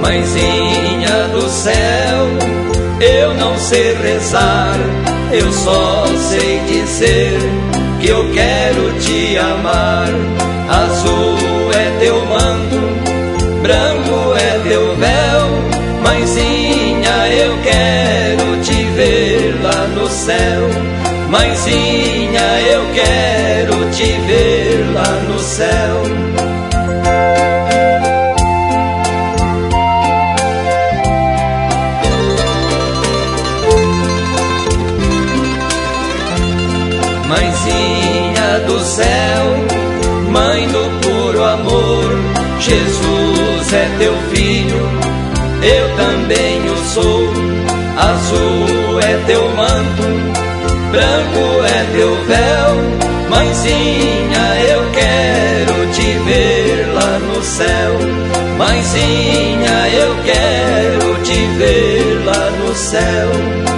Mãezinha do céu, eu não sei rezar, eu só sei dizer que eu quero te amar. Azul é teu manto, branco é teu véu. Mãezinha, eu quero te ver lá no céu. Mãezinha, eu quero te ver lá no céu. Mãezinha do céu, mãe do puro amor, Jesus é teu filho, eu também o sou. Azul é teu manto, branco é teu véu. Mãezinha, eu quero te ver lá no céu. Mãezinha, eu quero te ver lá no céu.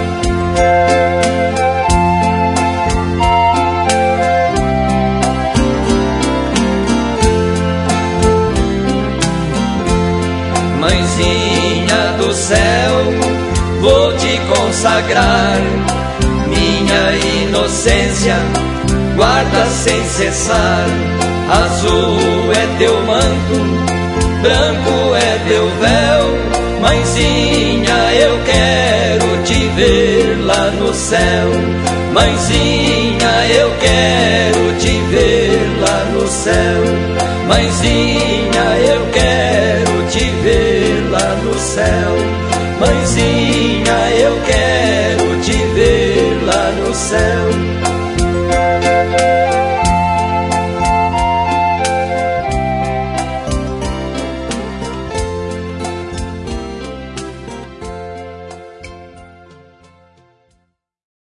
Mãezinha do céu, vou te consagrar minha inocência, guarda sem cessar. Azul é teu manto, branco é teu véu. Mãezinha, eu quero te ver lá no céu. Mãezinha, eu quero te ver lá no céu. Mãezinha, eu quero te ver lá no céu. Mãezinha, eu quero te ver lá no céu.